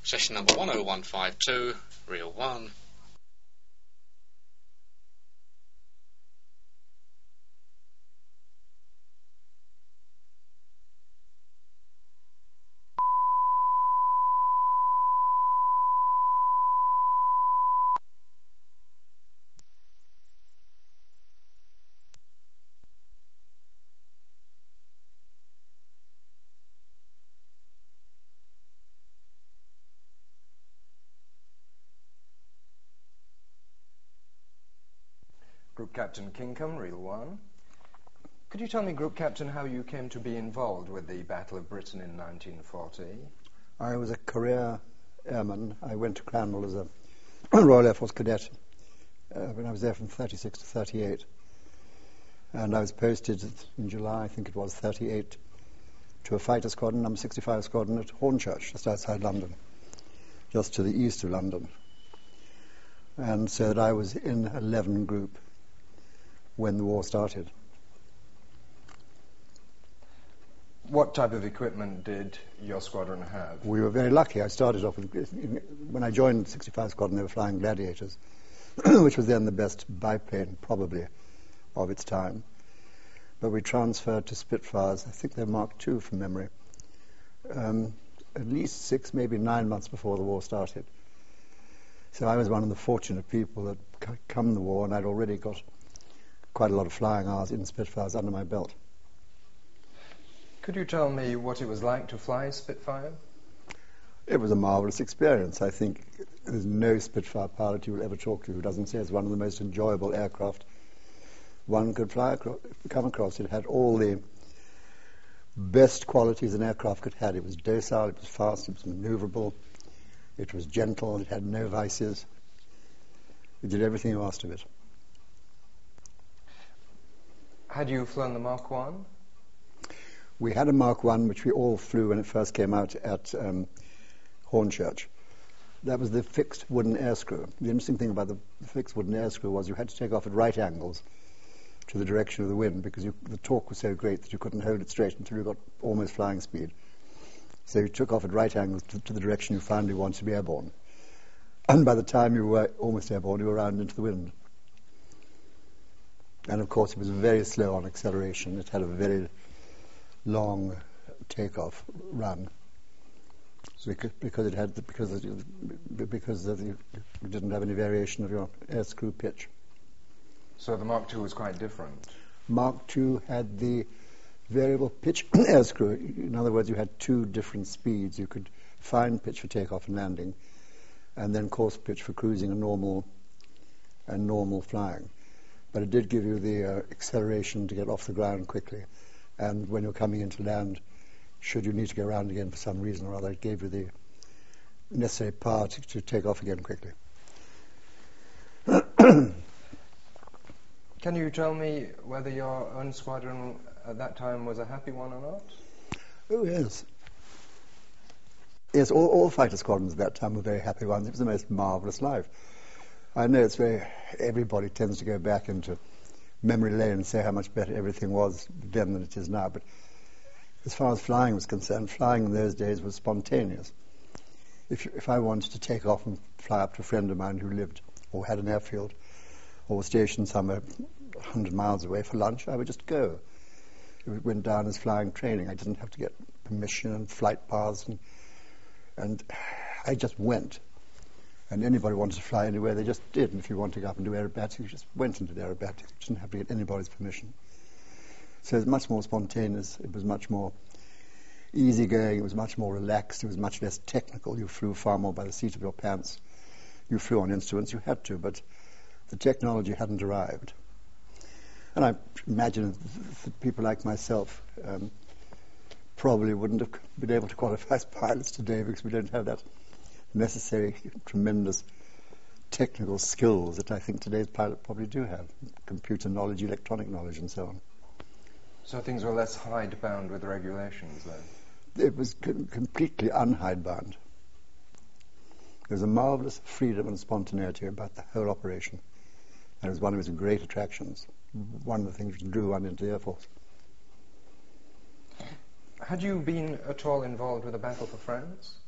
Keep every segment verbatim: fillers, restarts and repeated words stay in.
Session number one oh one five two, reel one. Group Captain Kingham, reel one. Could you tell me, Group Captain, how you came to be involved with the Battle of Britain in nineteen forty? I was a career airman. I went to Cranwell as a Royal Air Force cadet uh, when I was there from thirty-six to thirty-eight. And I was posted in July, I think it was, thirty-eight, to a fighter squadron, number sixty-five squadron at Hornchurch, just outside London, just to the east of London. And so that I was in eleven Group when the war started. What type of equipment did your squadron have? We were very lucky. I started off with, when I joined sixty-five Squadron, they were flying Gladiators, which was then the best biplane, probably, of its time. But we transferred to Spitfires, I think they're Mark two from memory, um, at least six, maybe nine months before the war started. So I was one of the fortunate people that c- come the war, and I'd already got quite a lot of flying hours in Spitfires under my belt. Could you tell me what it was like to fly Spitfire? It was a marvellous experience. I think there's no Spitfire pilot you will ever talk to who doesn't say it's one of the most enjoyable aircraft one could fly across, come across. It had all the best qualities an aircraft could have. It was docile, it was fast, it was manoeuvrable, it was gentle, it had no vices. It did everything you asked of it. Had you flown the Mark one? We had a Mark one, which we all flew when it first came out at um, Hornchurch. That was the fixed wooden air screw. The interesting thing about the fixed wooden air screw was you had to take off at right angles to the direction of the wind, because you, the torque was so great that you couldn't hold it straight until you got almost flying speed. So you took off at right angles to, to the direction you finally wanted to be airborne. And by the time you were almost airborne, you were round into the wind. And of course, it was very slow on acceleration. It had a very long takeoff run because, because it had the, because it, because of the, you didn't have any variation of your air screw pitch. So the Mark two was quite different. Mark two had the variable pitch air screw. In other words, you had two different speeds. You could fine pitch for takeoff and landing, and then coarse pitch for cruising and normal and normal flying. But it did give you the uh, acceleration to get off the ground quickly. And when you're coming into land, should you need to go around again for some reason or other, it gave you the necessary power to, to take off again quickly. Can you tell me whether your own squadron at that time was a happy one or not? Oh, yes. Yes, all, all fighter squadrons at that time were very happy ones. It was the most marvellous life. I know it's very, everybody tends to go back into memory lane and say how much better everything was then than it is now. But as far as flying was concerned, flying in those days was spontaneous. If, if I wanted to take off and fly up to a friend of mine who lived or had an airfield or was stationed somewhere a hundred miles away for lunch, I would just go. It went down as flying training. I didn't have to get permission and flight paths, and, and I just went. And anybody wanted to fly anywhere, they just did. And if you wanted to go up and do aerobatics, you just went and did aerobatics. You didn't have to get anybody's permission. So it was much more spontaneous. It was much more easygoing. It was much more relaxed. It was much less technical. You flew far more by the seat of your pants. You flew on instruments. You had to, but the technology hadn't arrived. And I imagine that people like myself um, probably wouldn't have been able to qualify as pilots today because we don't have that necessary, tremendous technical skills that I think today's pilot probably do have. Computer knowledge, electronic knowledge, and so on. So things were less hidebound with regulations then? It was com- completely unhidebound. There was a marvellous freedom and spontaneity about the whole operation. And it was one of its great attractions. One of the things that drew one into the Air Force. Had you been at all involved with the Battle for France?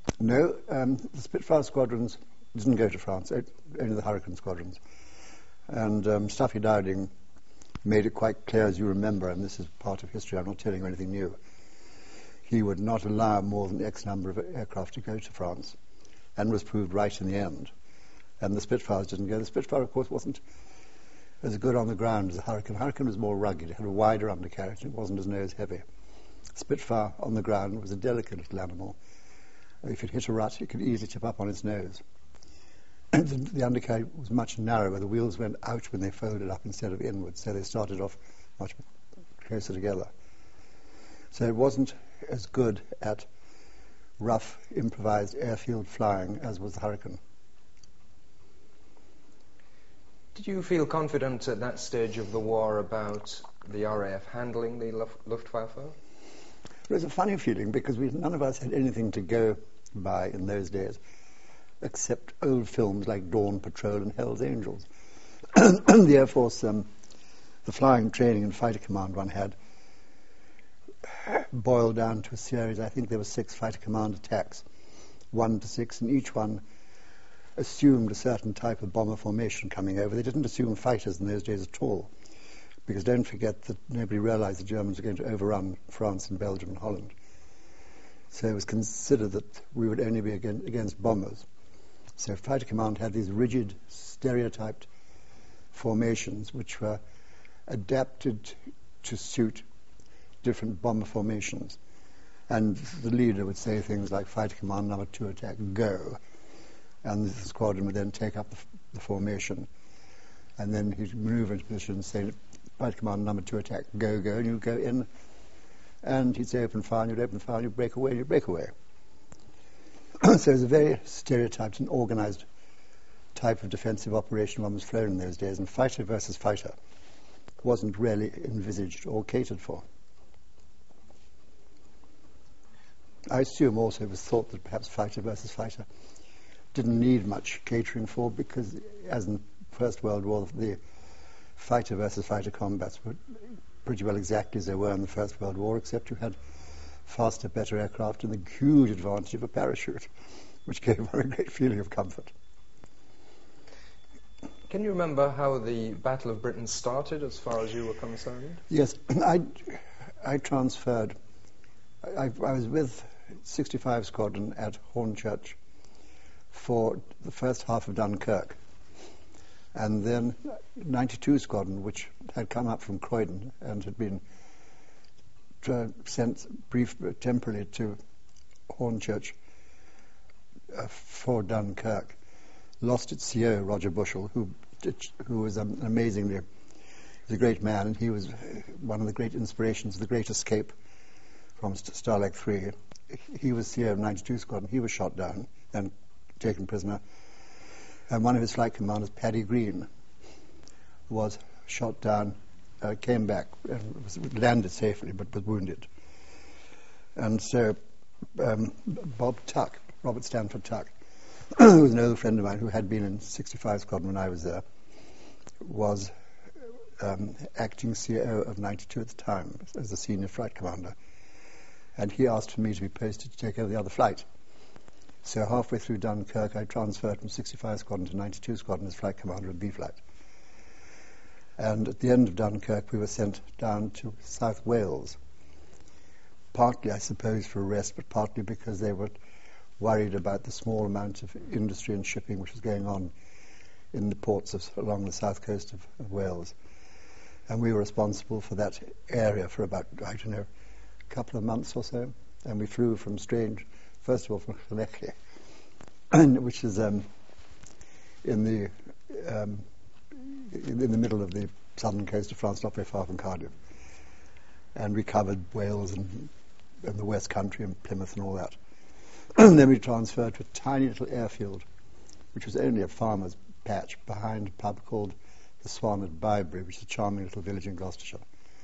No, um, the Spitfire squadrons didn't go to France, only the Hurricane squadrons. And um, Stuffy Dowding made it quite clear, as you remember, and this is part of history, I'm not telling you anything new, he would not allow more than X number of aircraft to go to France, and was proved right in the end. And the Spitfires didn't go. The Spitfire, of course, wasn't as good on the ground as the Hurricane. Hurricane was more rugged. It had a wider undercarriage. It wasn't as nose heavy. Spitfire on the ground was a delicate little animal. If it hit a rut, it could easily tip up on its nose. And the, the undercarriage was much narrower. The wheels went out when they folded up instead of inwards, so they started off much closer together. So it wasn't as good at rough, improvised airfield flying as was the Hurricane. Did you feel confident at that stage of the war about the R A F handling the Luft- Luftwaffe? It was a funny feeling because we, none of us had anything to go by in those days except old films like Dawn Patrol and Hell's Angels. The Air Force, um, the flying training and fighter command one had boiled down to a series. I think there were six fighter command attacks, one to six, and each one assumed a certain type of bomber formation coming over. They didn't assume fighters in those days at all, because don't forget that nobody realized the Germans were going to overrun France and Belgium and Holland. So it was considered that we would only be against, against bombers. So fighter command had these rigid, stereotyped formations which were adapted to suit different bomber formations. And the leader would say things like, fighter command number two attack, go. And the squadron would then take up the, f- the formation. And then he'd maneuver into position and say, fighter command number two attack, go, go, and you'd go in. And he'd say open fire, and you'd open fire, and you'd break away, and you'd break away. So it was a very stereotyped and organized type of defensive operation one was flown in those days, and fighter versus fighter wasn't really envisaged or catered for. I assume also it was thought that perhaps fighter versus fighter didn't need much catering for, because as in the First World War, the fighter versus fighter combats were pretty well exactly as they were in the First World War, except you had faster, better aircraft and the huge advantage of a parachute, which gave one a great feeling of comfort. Can you remember how the Battle of Britain started, as far as you were concerned? Yes, I, I transferred. I, I was with sixty-five Squadron at Hornchurch for the first half of Dunkirk, and then ninety-two Squadron, which had come up from Croydon and had been tra- sent brief uh, temporarily to Hornchurch uh, for Dunkirk, lost its C O, Roger Bushell, who did, who was um, amazingly, he was a great man, and he was one of the great inspirations of the Great Escape from St- Starlag three. He was C O of ninety-two Squadron. He was shot down and taken prisoner. And one of his flight commanders, Paddy Green, was shot down, uh, came back, and was landed safely, but was wounded. And so um, Bob Tuck, Robert Stanford Tuck, who was an old friend of mine who had been in sixty-five Squadron when I was there, was um, acting C O of ninety-two at the time as the senior flight commander. And he asked for me to be posted to take over the other flight. So halfway through Dunkirk, I transferred from sixty-five Squadron to ninety-two Squadron as flight commander of B Flight. And at the end of Dunkirk, we were sent down to South Wales, partly, I suppose, for a rest, but partly because they were worried about the small amount of industry and shipping which was going on in the ports of, along the south coast of, of Wales. And we were responsible for that area for about, I don't know, a couple of months or so. And we flew from Strange, first of all from Llanelli, which is um, in the um, in, in the middle of the southern coast of France, not very far from Cardiff. And we covered Wales and, and the West Country and Plymouth and all that. And then we transferred to a tiny little airfield, which was only a farmer's patch behind a pub called the Swan at Bybury, which is a charming little village in Gloucestershire.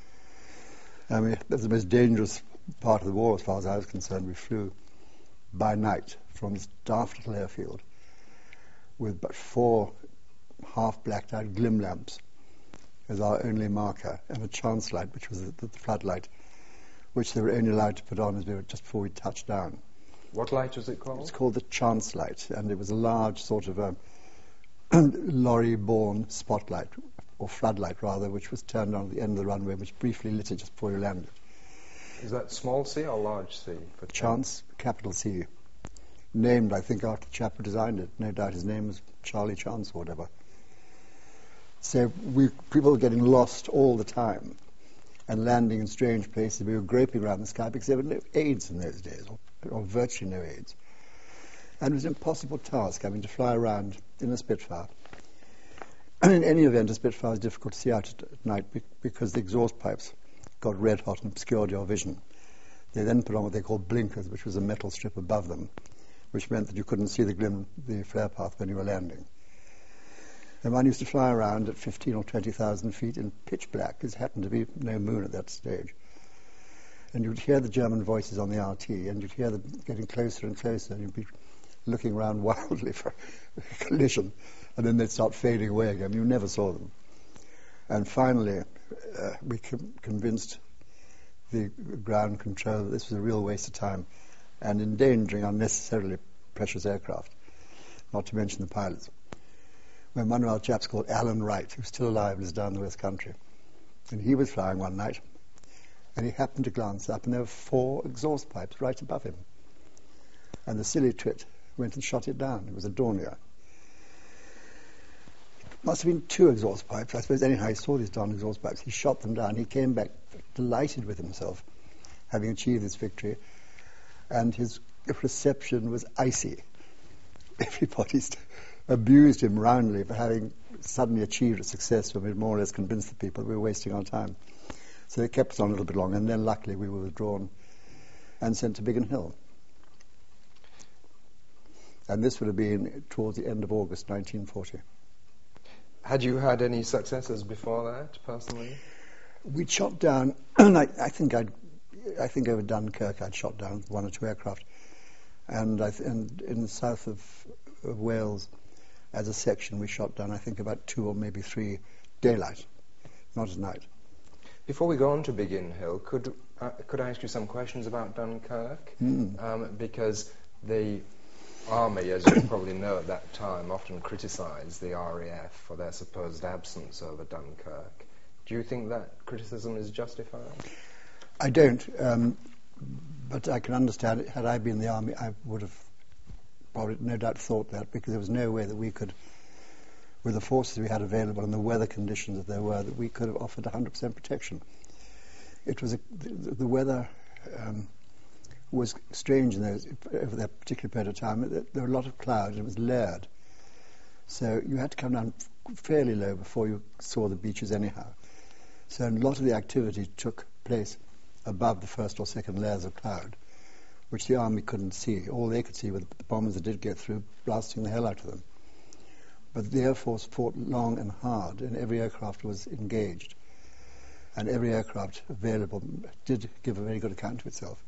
And we, that was the most dangerous part of the war as far as I was concerned. We flew by night from this daft little airfield with but four half blacked out glim lamps as our only marker, and a chance light, which was the, the floodlight, which they were only allowed to put on as we were just before we touched down. What light was it called? It's called the Chance Light, and it was a large sort of a lorry-borne spotlight, or floodlight rather, which was turned on at the end of the runway, which briefly lit it just before you landed. Is that small C or large C? For Chance, capital C. Named, I think, after the chap who designed it. No doubt his name was Charlie Chance or whatever. So we, people were getting lost all the time and landing in strange places. We were groping around the sky because there were no aids in those days, or, or virtually no aids. And it was an impossible task having to fly around in a Spitfire. And in any event, a Spitfire is difficult to see out at, at night be- because the exhaust pipes got red hot and obscured your vision. They then put on what they called blinkers, which was a metal strip above them, which meant that you couldn't see the glim, the flare path when you were landing. And one used to fly around at fifteen or twenty thousand feet in pitch black, because there happened to be no moon at that stage. And you'd hear the German voices on the R T, and you'd hear them getting closer and closer, and you'd be looking around wildly for a collision, and then they'd start fading away again. You never saw them. And finally, uh, we com- convinced the ground control that this was a real waste of time and endangering unnecessarily precious aircraft, not to mention the pilots. When one of our chaps called Alan Wright, who's still alive, lives down in the West Country, and he was flying one night, and he happened to glance up, and there were four exhaust pipes right above him. And the silly twit went and shot it down. It was a Dornier. Must have been two exhaust pipes. I suppose anyhow he saw these darn exhaust pipes. He shot them down. He came back delighted with himself, having achieved this victory, and his reception was icy. Everybody st- abused him roundly for having suddenly achieved a success when we more or less convinced the people that we were wasting our time. So they kept us on a little bit longer, and then luckily we were withdrawn and sent to Biggin Hill. And this would have been towards the end of August nineteen forty. Had you had any successes before that, personally? We'd shot down, and I, I think I'd, I think over Dunkirk I'd shot down one or two aircraft, and, I th- and in the south of, of Wales, as a section, we shot down I think about two or maybe three daylight, not at night. Before we go on to Biggin Hill, could uh, could I ask you some questions about Dunkirk? Mm. Um, because the Army, as you probably know at that time, often criticised the R A F for their supposed absence over Dunkirk. Do you think that criticism is justified? I don't, um, but I can understand it. Had I been in the Army, I would have probably no doubt thought that, because there was no way that we could, with the forces we had available and the weather conditions that there were, that we could have offered one hundred percent protection. It was a, the, the weather um, was strange in those, over that particular period of time. There were a lot of clouds, and it was layered. So you had to come down fairly low before you saw the beaches anyhow. So a lot of the activity took place above the first or second layers of cloud, which the Army couldn't see. All they could see were the bombers that did get through, blasting the hell out of them. But the Air Force fought long and hard, and every aircraft was engaged. And every aircraft available did give a very good account of itself.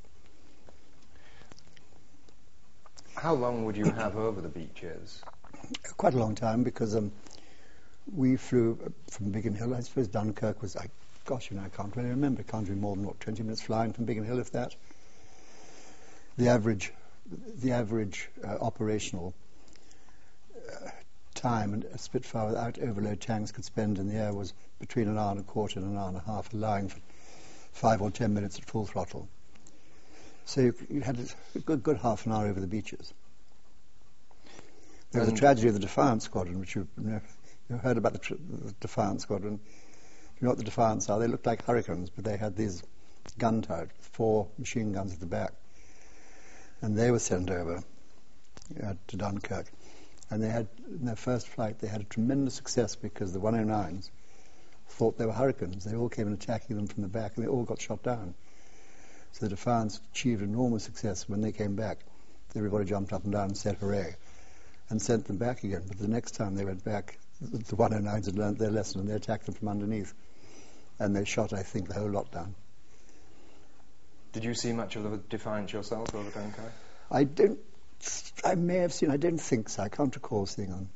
How long would you have over the beaches? Quite a long time, because um, we flew from Biggin Hill. I suppose Dunkirk was, I, gosh, you know, I can't really remember. It can't be more than, what, twenty minutes flying from Biggin Hill, if that. The average, the average uh, operational uh, time and a Spitfire without overload tanks could spend in the air was between an hour and a quarter and an hour and a half, allowing for five or ten minutes at full throttle. So you, you had a good, good half an hour over the beaches. There was And the tragedy of the Defiant Squadron, which you've you know, you heard about the, tr- the Defiant Squadron. You know what the Defiants are? They looked like Hurricanes, but they had these gun turrets, four machine guns at the back. And they were sent over uh, to Dunkirk. And they had, in their first flight, they had a tremendous success because the one oh nines thought they were Hurricanes. They all came in attacking them from the back, and they all got shot down. So the Defiants achieved enormous success. When they came back, everybody jumped up and down and said hooray, and sent them back again. But the next time they went back, the one oh nines had learned their lesson, and they attacked them from underneath. And they shot, I think, the whole lot down. Did you see much of the Defiant yourself over Dunkirk? I don't, I may have seen, I don't think so. I can't recall seeing them.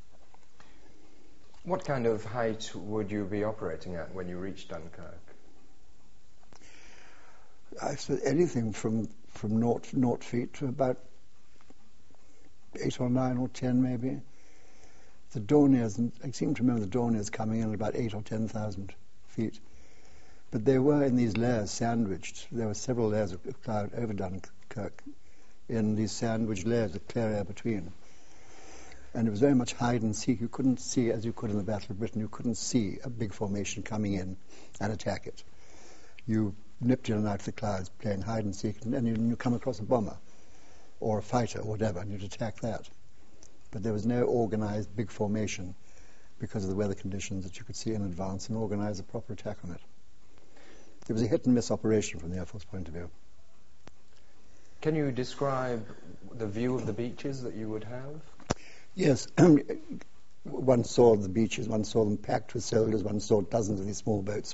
What kind of height would you be operating at when you reached Dunkirk? I said anything from from naught, naught feet to about eight or nine or ten maybe. The Dorniers, and I seem to remember the Dorniers coming in at about eight or ten thousand feet. But they were in these layers sandwiched. There were several layers of cloud over Dunkirk in these sandwiched layers of clear air between. And it was very much hide and seek. You couldn't see, as you could in the Battle of Britain, you couldn't see a big formation coming in and attack it. You nipped in and out of the clouds playing hide and seek, and then you, you come across a bomber or a fighter or whatever, and you'd attack that. But there was no organized big formation because of the weather conditions that you could see in advance and organize a proper attack on it. It was a hit-and-miss operation from the Air Force point of view. Can you describe the view of the beaches that you would have? Yes. One saw the beaches, one saw them packed with soldiers, one saw dozens of these small boats.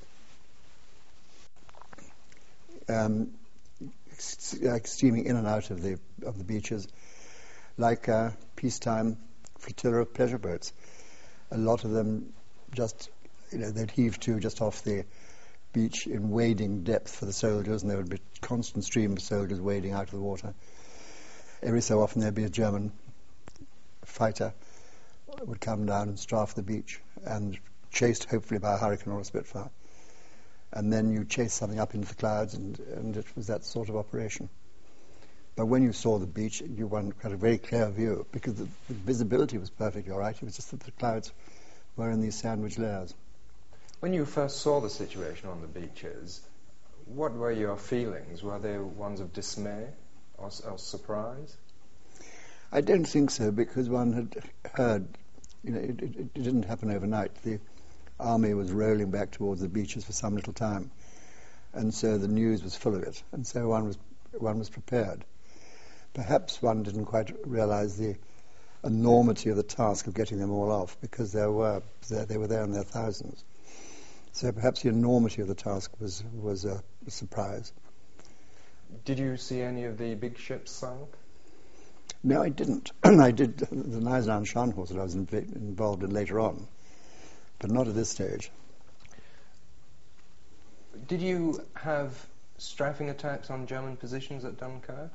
Um, like steaming in and out of the of the beaches, like a peacetime flotilla of pleasure boats. A lot of them just, you know, they'd heave to just off the beach in wading depth for the soldiers, and there would be a constant stream of soldiers wading out of the water. Every so often there'd be a German fighter would come down and strafe the beach, and chased hopefully by a Hurricane or a Spitfire. And then you chase something up into the clouds, and, and it was that sort of operation. But when you saw the beach, you had a very clear view, because the, the visibility was perfectly all right. It was just that the clouds were in these sandwich layers. When you first saw the situation on the beaches, what were your feelings? Were they ones of dismay or, or surprise? I don't think so, because one had heard, you know, it, it, it didn't happen overnight. The army was rolling back towards the beaches for some little time, and so the news was full of it, and so one was one was prepared. Perhaps one didn't quite realize the enormity of the task of getting them all off, because there were there, they were there in their thousands. So perhaps the enormity of the task was was a, a surprise. Did you see any of the big ships sunk? No, I didn't. I did the Neisenau Scharnhorst that I was inv- involved in later on, but not at this stage. Did you have strafing attacks on German positions at Dunkirk?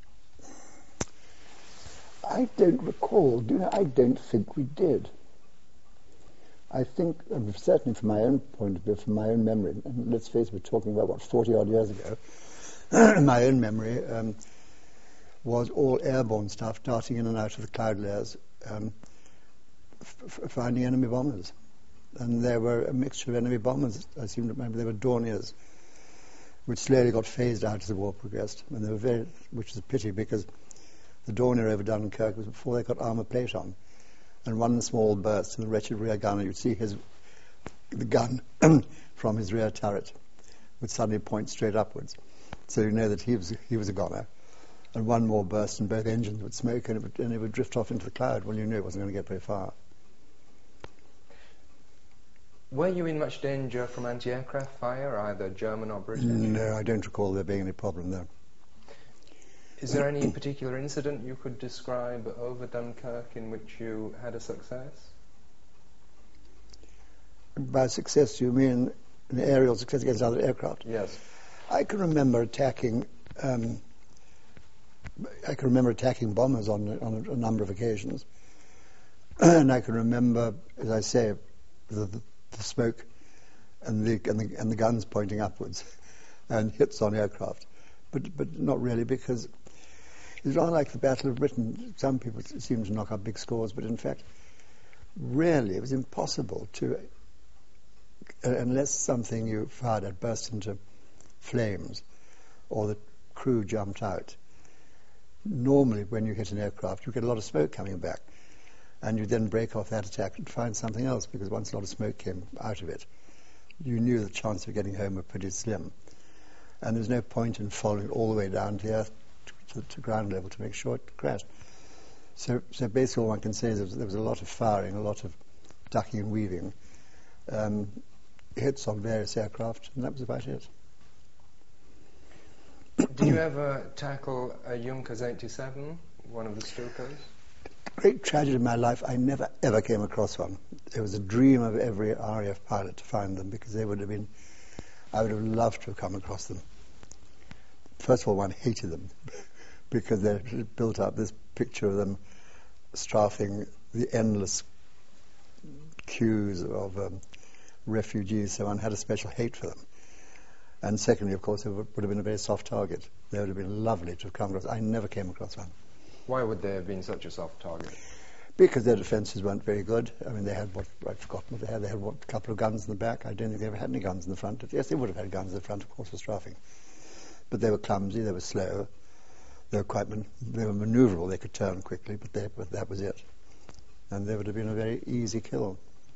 I don't recall. Do you know, I don't think we did. I think, um, certainly from my own point of view, from my own memory, and let's face it, we're talking about, what, forty-odd years ago, my own memory um, was all airborne stuff, darting in and out of the cloud layers, um, f- f- finding enemy bombers. And there were a mixture of enemy bombers. I seem to remember there were Dorniers, which slowly got phased out as the war progressed, and they were very, which is a pity, because the Dornier over Dunkirk was before they got armour plate on. And one small burst, and the wretched rear gunner, you'd see his the gun from his rear turret would suddenly point straight upwards. So you know that he was he was a goner. And one more burst, and both engines would smoke, and it would, and it would drift off into the cloud. Well, you knew it wasn't going to get very far. Were you in much danger from anti-aircraft fire, either German or British? No, I don't recall there being any problem there. Is there any particular incident you could describe over Dunkirk in which you had a success? By success, you mean an aerial success against other aircraft? Yes. I can remember attacking. Um, I can remember attacking bombers on on a, a number of occasions, and I can remember, as I say, the, the, the smoke and the, and the and the guns pointing upwards, and hits on aircraft, but but not really, because it's rather like the Battle of Britain. Some people seem to knock up big scores, but in fact, really, it was impossible to, uh, unless something you fired at burst into flames, or the crew jumped out. Normally, when you hit an aircraft, you get a lot of smoke coming back, and you then break off that attack and find something else, because once a lot of smoke came out of it, you knew the chance of getting home were pretty slim. And there's no point in following it all the way down to the earth, to, to ground level, to make sure it crashed. So, so basically all one can say is there was, there was a lot of firing, a lot of ducking and weaving, um, hits on various aircraft, and that was about it. Did you ever tackle a Junkers eighty-seven, one of the Stukas? Great tragedy in my life, I never ever came across one. It was a dream of every R A F pilot to find them, because they would have been, I would have loved to have come across them. first of all, one hated them because they built up this picture of them strafing the endless queues of um, refugees, so one had a special hate for them. And secondly, of course, it would have been a very soft target. They would have been lovely to have come across. I never came across one. Why would they have been such a soft target? Because their defences weren't very good. I mean, they had what, I've forgotten what they had. They had what, a couple of guns in the back. I don't think they ever had any guns in the front. Yes, they would have had guns in the front, of course, for strafing. But they were clumsy, they were slow, they were quite, man- they were manoeuvrable, they could turn quickly, but, they, but that was it. And they would have been a very easy kill.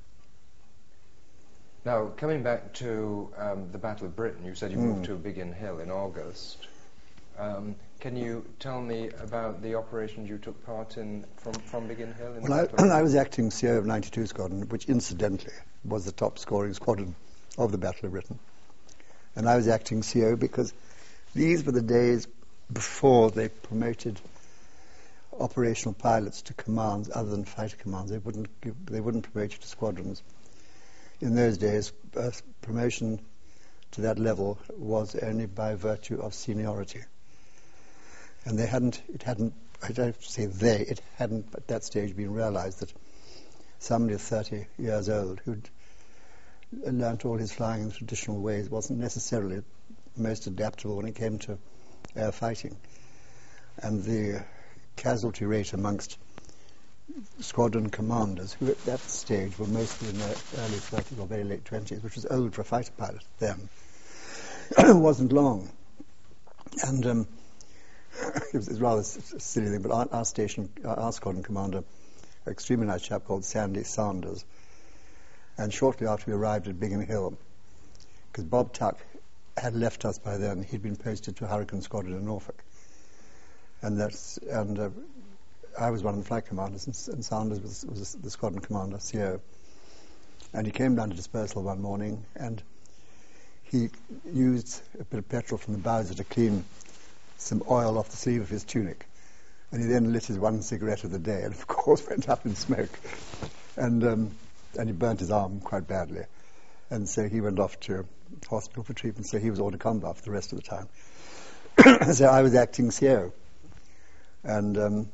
Now, coming back to um, the Battle of Britain, you said you Mm. moved to Biggin Hill in August. Um, can you tell me about the operations you took part in from, from Biggin Hill? In the Well, Battle of I, I was acting C O of ninety-two Squadron, which incidentally was the top scoring squadron of the Battle of Britain. And I was acting C O because these were the days before they promoted operational pilots to commands other than fighter commands. They wouldn't give, they wouldn't promote you to squadrons. In those days, uh, promotion to that level was only by virtue of seniority. And they hadn't, it hadn't, I don't say they, it hadn't at that stage been realized that somebody thirty years old who'd learnt all his flying in traditional ways wasn't necessarily most adaptable when it came to air fighting. And the casualty rate amongst squadron commanders, who at that stage were mostly in their early thirties or very late twenties, which was old for a fighter pilot then, wasn't long. And um, it was, it was rather a silly thing, but our, our station, our, our squadron commander, an extremely nice chap called Sandy Sanders, and shortly after we arrived at Biggin Hill, because Bob Tuck had left us by then, he'd been posted to Hurricane Squadron in Norfolk. And that's, and uh, I was one of the flight commanders, and, and Sanders was, was the squadron commander, C O. And he came down to dispersal one morning, and he used a bit of petrol from the Bowser to clean some oil off the sleeve of his tunic. And he then lit his one cigarette of the day, and of course went up in smoke. And um, and he burnt his arm quite badly. And so he went off to hospital for treatment, so he was hors de combat for the rest of the time. So I was acting C O. And, um,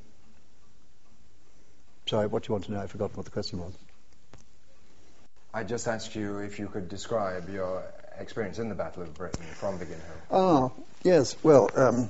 sorry, what do you want to know? I've forgotten what the question was. I just asked you if you could describe your experience in the Battle of Britain from Biggin Hill. Ah, yes, well, um,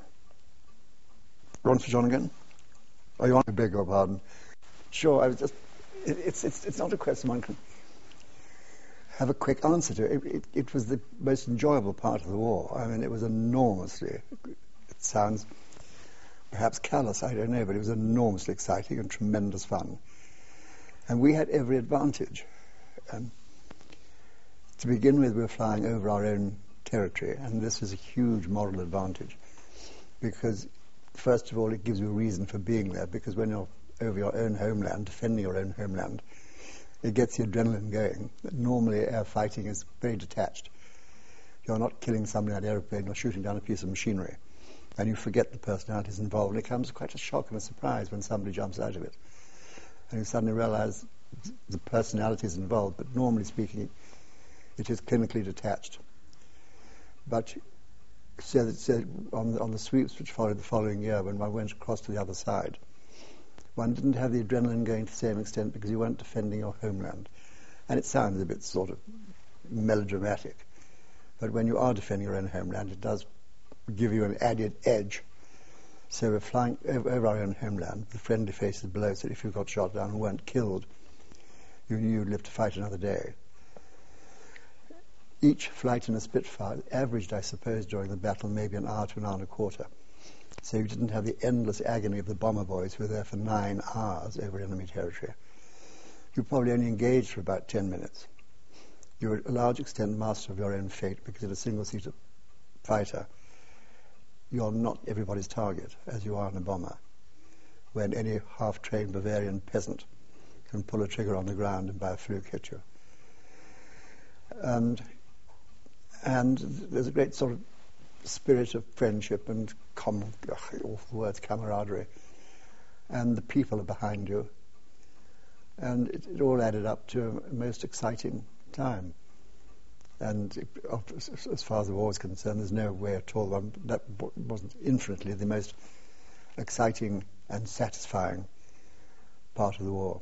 Ron for John again? Oh, you want to beg your pardon? Sure, I was just, it, it's, it's, it's not a question one can have a quick answer to. It, it, it was the most enjoyable part of the war. I mean, it was enormously, it sounds perhaps callous, I don't know, but it was enormously exciting and tremendous fun. And we had every advantage. Um, to begin with, we were flying over our own territory, and this was a huge moral advantage because, first of all, it gives you a reason for being there, because when you're over your own homeland, defending your own homeland, it gets the adrenaline going. Normally, air fighting is very detached. You're not killing somebody on an aeroplane or shooting down a piece of machinery, and you forget the personalities involved, and it comes quite a shock and a surprise when somebody jumps out of it. And you suddenly realize the personalities involved, but normally speaking, it is clinically detached. But so, that, so on, the, on the sweeps which followed the following year, when one went across to the other side, one didn't have the adrenaline going to the same extent because you weren't defending your homeland. And it sounds a bit sort of melodramatic, but when you are defending your own homeland, it does give you an added edge. So we're flying over, over our own homeland, the friendly faces below, so if you got shot down and weren't killed, you knew you'd live to fight another day. Each flight in a Spitfire averaged, I suppose, during the battle, maybe an hour to an hour and a quarter. So you didn't have the endless agony of the bomber boys who were there for nine hours over enemy territory. You probably only engaged for about ten minutes. You were, a large extent, master of your own fate, because in a single-seater fighter, you're not everybody's target, as you are in a bomber, when any half-trained Bavarian peasant can pull a trigger on the ground and by a fluke hit you. And, and there's a great sort of spirit of friendship and common, ugh, awful words, camaraderie. And the people are behind you. And it, it all added up to a most exciting time. And it, as far as the war is concerned, there's no way at all. Um, that wasn't infinitely the most exciting and satisfying part of the war.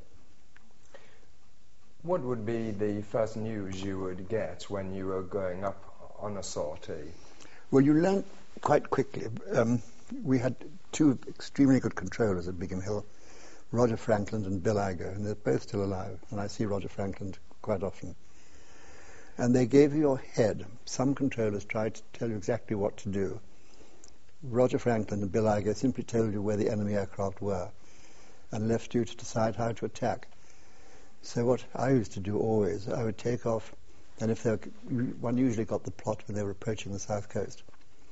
What would be the first news you would get when you were going up on a sortie? Well, you learn quite quickly. Um, we had two extremely good controllers at Biggin Hill, Roger Frankland and Bill Iger, and they're both still alive, and I see Roger Frankland quite often. And they gave you your head. Some controllers tried to tell you exactly what to do. Roger Frankland and Bill Iger simply told you where the enemy aircraft were and left you to decide how to attack. So what I used to do always, I would take off, and if they were, one usually got the plot when they were approaching the south coast.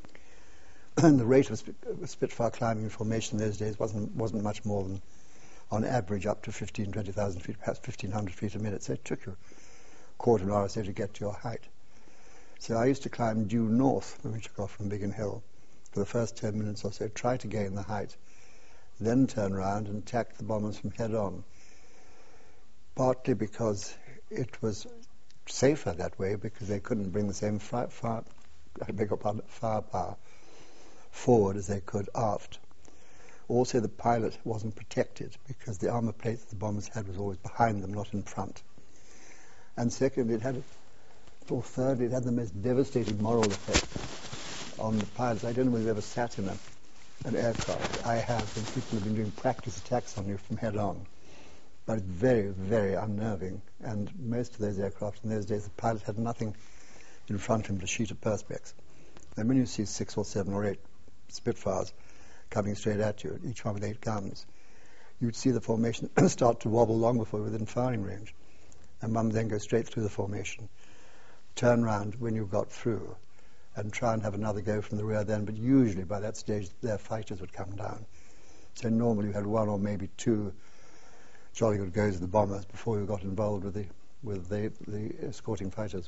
And the rate of Sp- Spitfire climbing formation in those days wasn't wasn't much more than, on average, up to fifteen, twenty thousand feet, perhaps fifteen hundred feet a minute. So it took you a quarter of an hour or so to get to your height. So I used to climb due north when we took off from Biggin Hill for the first ten minutes or so, try to gain the height, then turn around and attack the bombers from head on. Partly because it was safer that way, because they couldn't bring the same fire, fire, I beg your pardon, firepower forward as they could aft. Also, the pilot wasn't protected because the armor plate that the bombers had was always behind them, not in front. And secondly, it had, or thirdly, it had the most devastating moral effect on the pilots. I don't know whether you've ever sat in a, an aircraft. I have, and people have been doing practice attacks on you from head on. But it's very, very unnerving. And most of those aircraft in those days, the pilot had nothing in front of him to shoot at perspex. And when you see six or seven or eight Spitfires coming straight at you, each one with eight guns, you'd see the formation start to wobble long before you're within firing range. And one then go straight through the formation, turn round when you've got through, and try and have another go from the rear then. But usually by that stage, their fighters would come down. So normally you had one or maybe two jolly good goes of the bombers before you got involved with the with the, the escorting fighters.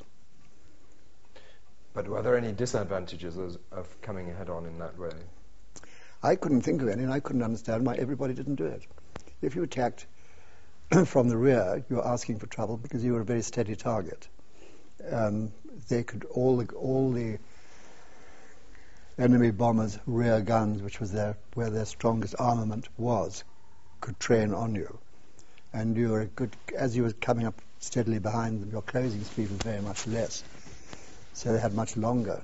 But were there any disadvantages of, of coming head on in that way? I couldn't think of any, and I couldn't understand why everybody didn't do it. If you attacked from the rear, you were asking for trouble because you were a very steady target. Um, they could all the, all the enemy bombers' rear guns, which was their where their strongest armament was, could train on you. And you were a good, as you were coming up steadily behind them, your closing speed was very much less. So they had much longer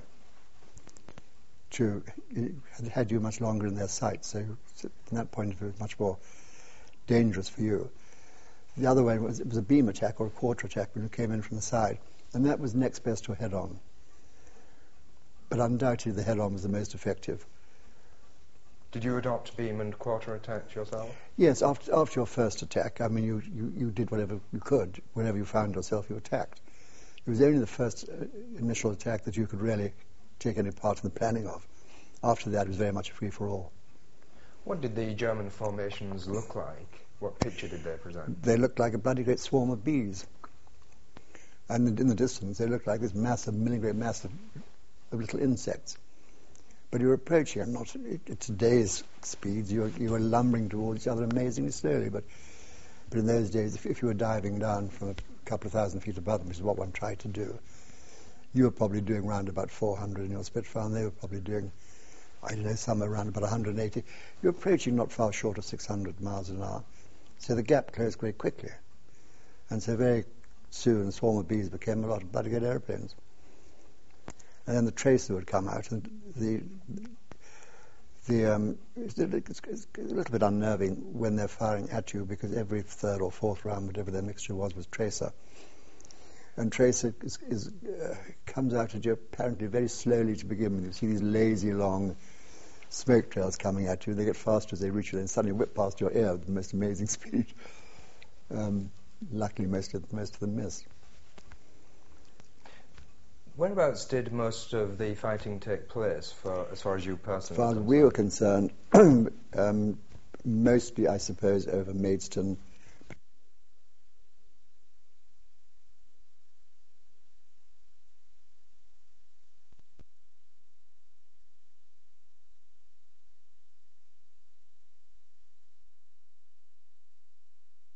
to, had, had you much longer in their sights. So from that point of view, it was much more dangerous for you. The other way was, it was a beam attack or a quarter attack when you came in from the side. And that was next best to a head-on. But undoubtedly the head-on was the most effective. Did you adopt beam and quarter attacks yourself? Yes, after, after your first attack, I mean, you, you, you did whatever you could. Whenever you found yourself, you attacked. It was only the first uh, initial attack that you could really take any part in the planning of. After that, it was very much a free-for-all. What did the German formations look like? What picture did they present? They looked like a bloody great swarm of bees. And in the distance, they looked like this massive, milling-great mass of, of little insects. But you were approaching, and not at today's speeds, you were, you were lumbering towards each other amazingly slowly. But, but in those days, if, if you were diving down from a couple of thousand feet above them, which is what one tried to do, you were probably doing round about four hundred in your Spitfire, and they were probably doing, I don't know, somewhere around about one hundred eighty. You're approaching not far short of six hundred miles an hour. So the gap closed very quickly. And so very soon, a swarm of bees became a lot of bloody good airplanes. And then the tracer would come out, and the the um, it's, it's, it's a little bit unnerving when they're firing at you, because every third or fourth round, whatever their mixture was, was tracer. And tracer is, is, uh, comes out at you apparently very slowly to begin with. You see these lazy, long smoke trails coming at you. They get faster as they reach you, then suddenly whip past your ear with the most amazing speed. Um, luckily, most of, most of them miss. Whereabouts did most of the fighting take place, for, as far as you personally? As far as we were concerned, um, mostly, I suppose, over Maidstone